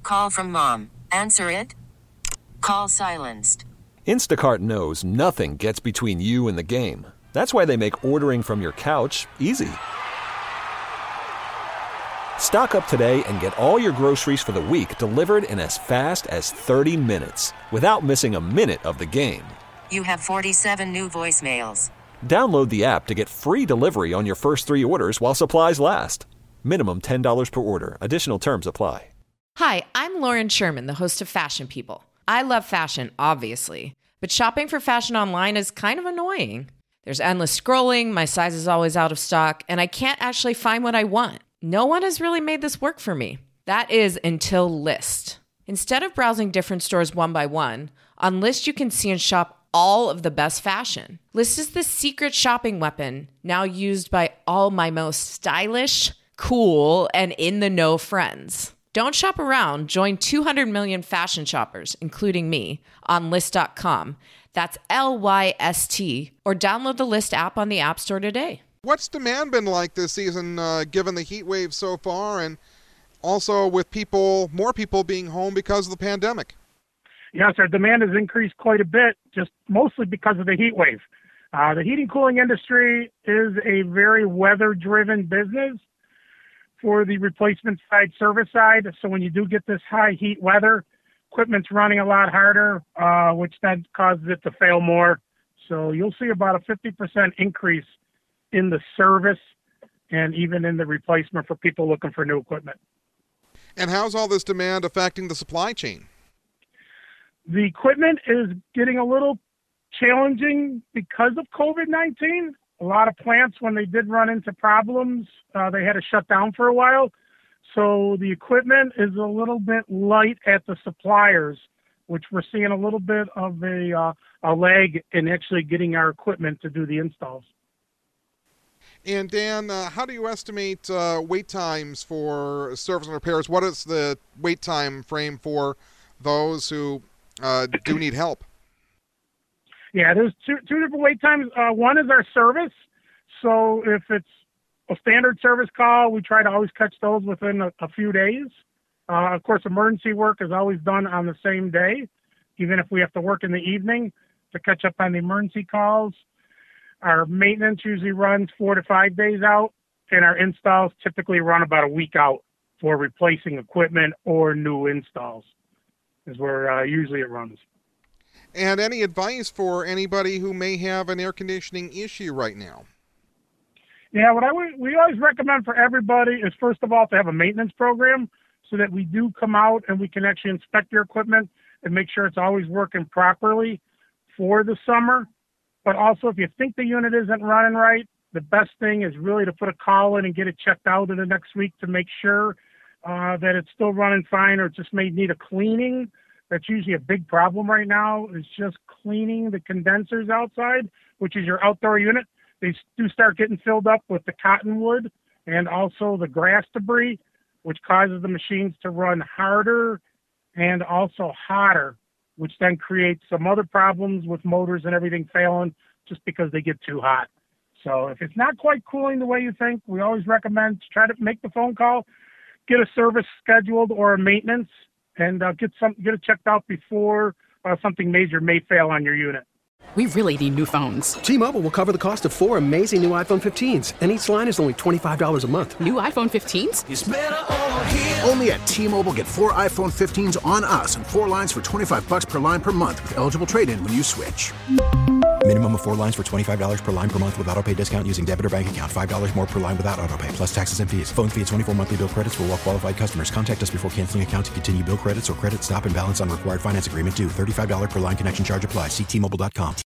call from mom. Answer it. Call silenced. Instacart knows nothing gets between you and the game. That's why they make ordering from your couch easy. Stock up today and get all your groceries for the week delivered in as fast as 30 minutes without missing a minute of the game. You have 47 new voicemails. Download the app to get free delivery on your first 3 orders while supplies last. Minimum $10 per order. Additional terms apply. Hi, I'm Lauren Sherman, the host of Fashion People. I love fashion, obviously, but shopping for fashion online is kind of annoying. There's endless scrolling, my size is always out of stock, and I can't actually find what I want. No one has really made this work for me. That is until Lyst. Instead of browsing different stores one by one, on Lyst you can see and shop all of the best fashion. Lyst is the secret shopping weapon now used by all my most stylish, cool, and in-the-know friends. Don't shop around. Join 200 million fashion shoppers, including me, on Lyst.com. That's Lyst, or download the Lyst app on the App Store today. What's demand been like this season, given the heat wave so far, and also with more people being home because of the pandemic? Yes, our demand has increased quite a bit, just mostly because of the heat wave. The heating cooling industry is a very weather-driven business for the replacement side, service side. So when you do get this high heat weather, equipment's running a lot harder, which then causes it to fail more. So you'll see about a 50% increase in the service and even in the replacement for people looking for new equipment. And how's all this demand affecting the supply chain? The equipment is getting a little challenging because of COVID-19. A lot of plants, when they did run into problems, they had to shut down for a while. So the equipment is a little bit light at the suppliers, which we're seeing a little bit of a lag in actually getting our equipment to do the installs. And Dan, how do you estimate wait times for service and repairs? What is the wait time frame for those who do need help? Yeah, there's two different wait times. One is our service. So if it's a standard service call, we try to always catch those within a few days. Of course, emergency work is always done on the same day, even if we have to work in the evening to catch up on the emergency calls. Our maintenance usually runs 4 to 5 days out, and our installs typically run about a week out for replacing equipment or new installs is where usually it runs. And any advice for anybody who may have an air conditioning issue right now? Yeah, we always recommend for everybody is, first of all, to have a maintenance program so that we do come out and we can actually inspect your equipment and make sure it's always working properly for the summer. But also, if you think the unit isn't running right, the best thing is really to put a call in and get it checked out in the next week to make sure that it's still running fine, or it just may need a cleaning. That's usually a big problem right now, is just cleaning the condensers outside, which is your outdoor unit. They do start getting filled up with the cottonwood and also the grass debris, which causes the machines to run harder and also hotter, which then creates some other problems with motors and everything failing just because they get too hot. So if it's not quite cooling the way you think, we always recommend to try to make the phone call, get a service scheduled or a maintenance, and get it checked out before something major may fail on your unit. We really need new phones. T-Mobile will cover the cost of 4 amazing new iPhone 15s, and each line is only $25 a month. New iPhone 15s? It's better over here. Only at T-Mobile, get 4 iPhone 15s on us and 4 lines for $25 per line per month with eligible trade-in when you switch. Minimum of 4 lines for $25 per line per month with autopay discount using debit or bank account. $5 more per line without autopay, plus taxes and fees. Phone fee at 24 monthly bill credits for well-qualified customers. Contact us before canceling account to continue bill credits or credit stop and balance on required finance agreement due. $35 per line connection charge applies. See T-Mobile.com.